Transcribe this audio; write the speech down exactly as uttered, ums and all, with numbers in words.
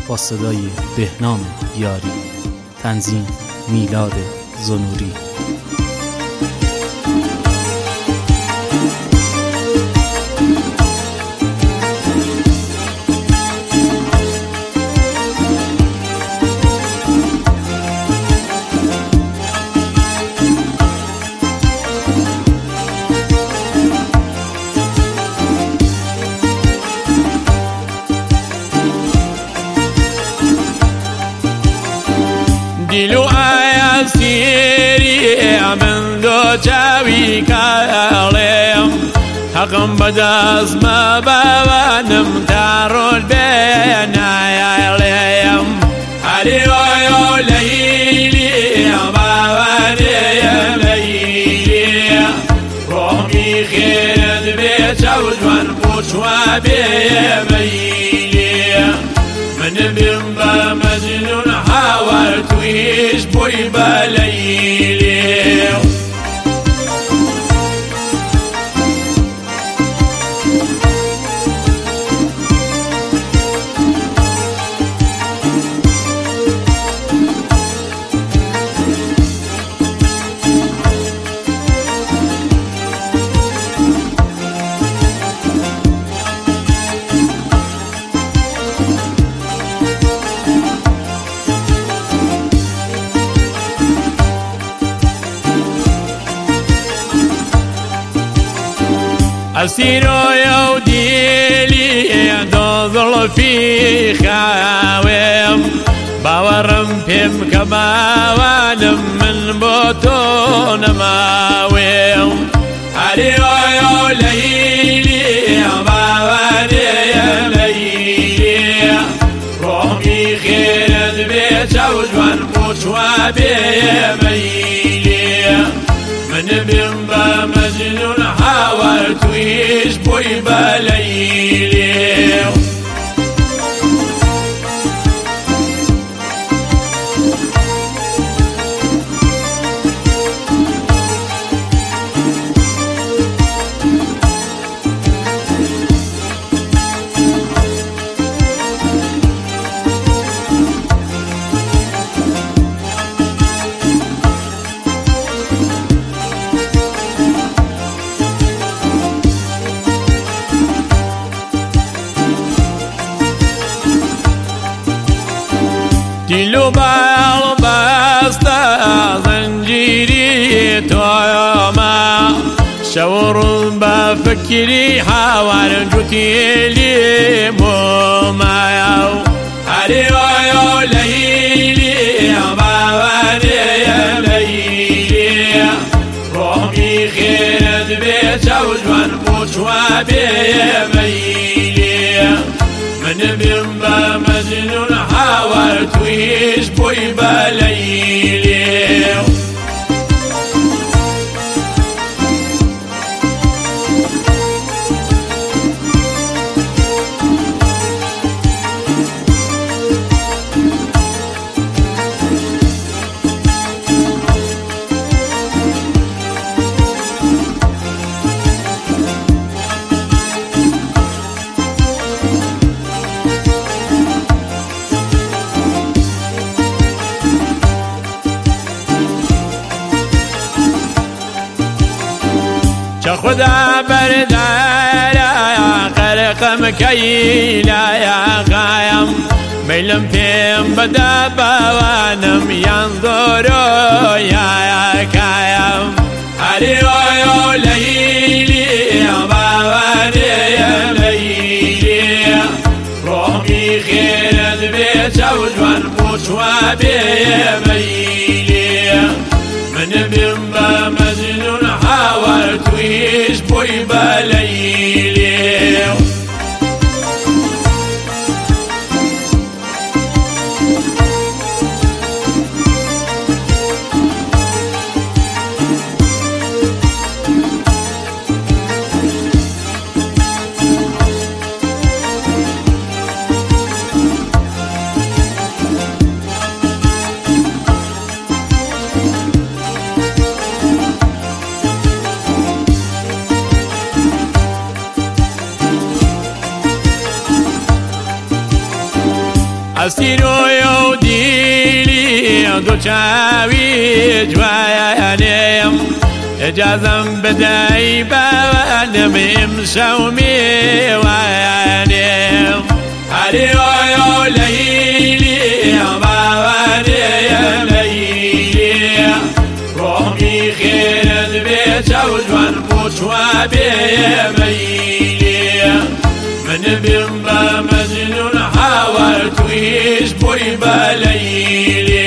با صدای بهنام یاری. تنظیم میلاد زنوری. دیلو آیا سیری من دو چاوی کاریم حقم بداز ما بوانم تارول بین آیالیم علی و لیلی بوانی لیلی رومی خیرد بیت وجوان بوشوا بیمیلی من بیم با مجنون حاولت ويش بوي بليلي أسيرو يوديلي دوظل في خاويم باورم بيم كباوانم من بوتون ماويم عليو يو ليلي باواني ليلي روحي خيرت بيت وجوان بوشوا بيميلي من بيمبا مجنون حاولت ويش بوي بليلي دلو بالبستا زنجيري توما شعور بفكري حوال جوتي لي موما علي ويو ليلي باباني ليلي روحي خيرت بيت وجوان بوشوا بيميلي من بيمبا مجنون حاولت ويش بوي بليلي خدا بردارا قرقم كيلا يا غايم ميلم فيم بدا بوانم ينظروا يا كايم علي ويو ليلي بواني ليلي روحي خيرت بيت وجوان بوشوا بيميلي من بيمبا مجنون حاولت ويش بوي بليلي استيرو يوديلي دو چاوي جوانيم اجازم بداي بوانم امشومي وانيم عليو يو ليلي بواني يا ليلي روحي خير البيت وجوان موشوا بيميلي من بيمبا مجنون حاولت ويش بوي بليلي